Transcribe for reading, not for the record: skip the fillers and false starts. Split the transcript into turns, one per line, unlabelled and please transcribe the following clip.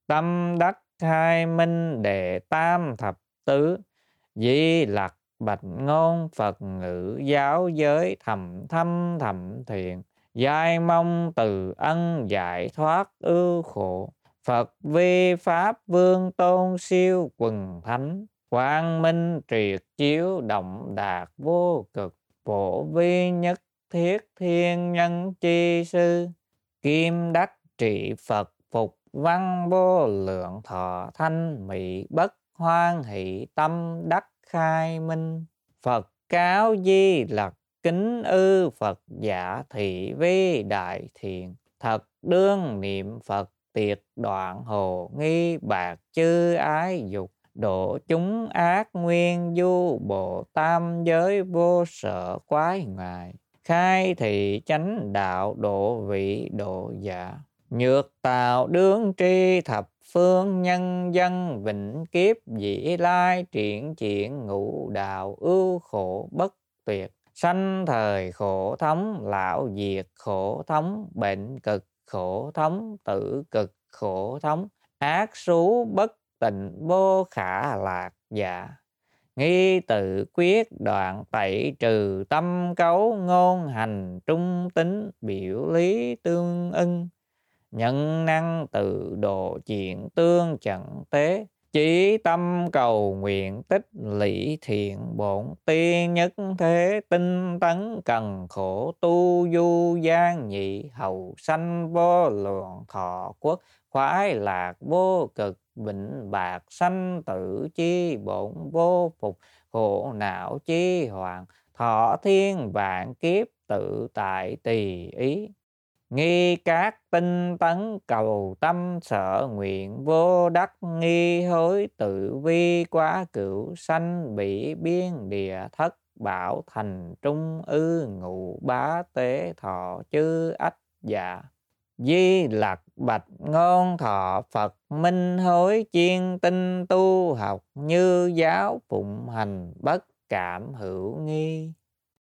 Tâm đắc khai minh đệ tam thập tứ. Di lặc bạch ngôn Phật ngữ giáo giới thầm thâm thầm thiện. Giai mong từ ân giải thoát ưu khổ. Phật vi pháp vương tôn siêu quần thánh. Quang minh triệt chiếu động đạt vô cực. Phổ vi nhất thiết thiên nhân chi sư. Kim đắc trị Phật phục văn vô lượng thọ thanh mỹ bất hoan hỷ tâm đắc khai minh. Phật cáo di lặc kính ư Phật giả thị vi đại thiện. Thật đương niệm Phật tiệt đoạn hồ nghi bạc chư ái dục. Độ chúng ác nguyên du bộ tam giới vô sợ quái ngại. Khai thị chánh đạo độ vị độ giả. Nhược tạo đương tri thập phương nhân dân vĩnh kiếp dĩ lai triển triển ngũ đạo ưu khổ bất tuyệt. Sanh thời khổ thống lão diệt khổ thống bệnh cực khổ thống tử cực khổ thống ác xú bất tịnh vô khả lạc giả. Nghi tự quyết đoạn tẩy trừ tâm cấu ngôn hành trung tính biểu lý tương ưng. Nhân năng tự độ chuyện tương trận tế. Chí tâm cầu nguyện tích lũy thiện bổn tiên nhất thế. Tinh tấn cần khổ tu du gian nhị hầu sanh vô lượng thọ quốc. Khoái lạc vô cực vĩnh bạc sanh tử chi bổn vô phục. Khổ não chi hoàng thọ thiên vạn kiếp tự tại tùy ý. Nghi các tinh tấn cầu tâm sở nguyện vô đắc. Nghi hối tự vi quá cửu sanh bị biên địa thất. Bảo thành trung ư ngụ bá tế thọ chư ách dạ. Di lặc bạch ngôn thọ Phật minh hối chiên tinh tu học. Như giáo phụng hành bất cảm hữu nghi.